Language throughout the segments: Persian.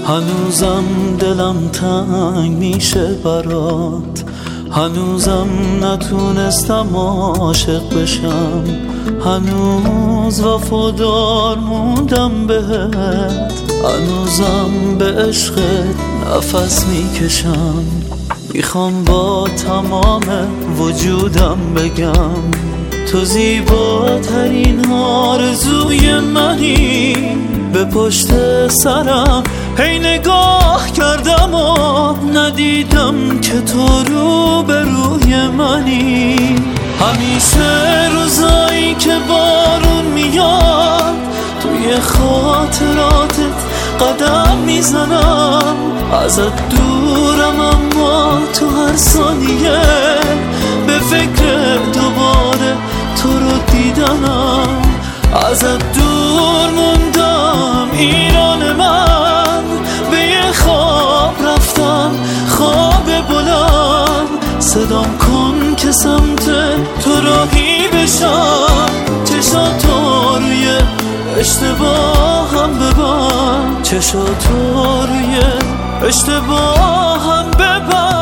هنوزم دلم تنگ میشه برات، هنوزم نتونستم عاشق بشم، هنوز وفادار موندم بهت، هنوزم به عشقت نفس میکشم. میخوام با تمام وجودم بگم تو زیباترین آرزوی منی. به پشت سرم هی نگاه کردم و ندیدم که تو رو به روی منی. همیشه روزایی که بارون میاد توی خاطراتت قدم میزنم، ازت دورم اما تو هر ثانیه به فکر دوباره تو رو دیدنم. ازت دور موندم ایران من، به یه خواب رفتم خواب بلند. صدام کن که سمت تو راهی بشم، چشاتو روی اشتباهم ببند، چشاتو روی اشتباهم ببند.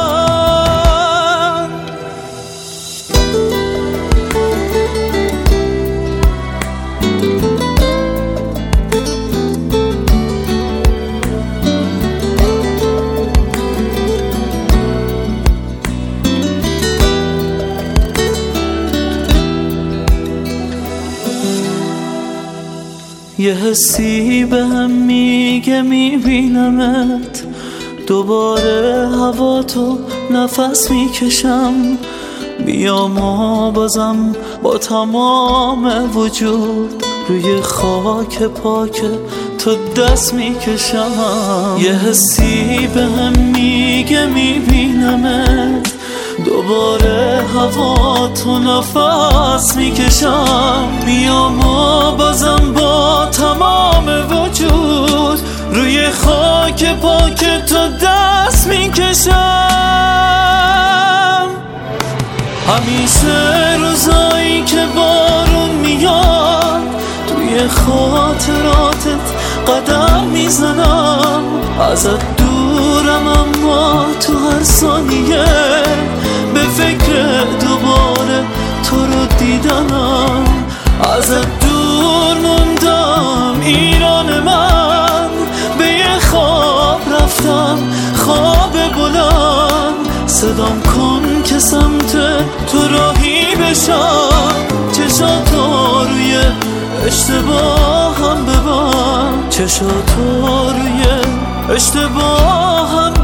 یه حسی بهم میگه میبینمت، دوباره هوا تو نفس میکشم. بیام و بازم با تمام وجود روی خاک پاک تو دست میکشم. یه حسی بهم میگه میبینمت، دوباره هوا تو نفس میکشم. بیام و بازم با تمام وجود روی خاک پاک تو دست میکشم. همیشه روزایی که بارون میاد توی خاطراتت قدم میزنم، ازت دورم اما تو هر ثانیه به فکر دوباره تو رو دیدنم. ازت دور موندم ایران من، به یه خواب رفتم خواب بلند. صدام کن که سمت تو راهی بشم، چشاتو روی اشتباهم ببند، چشاتو روی اشتباهم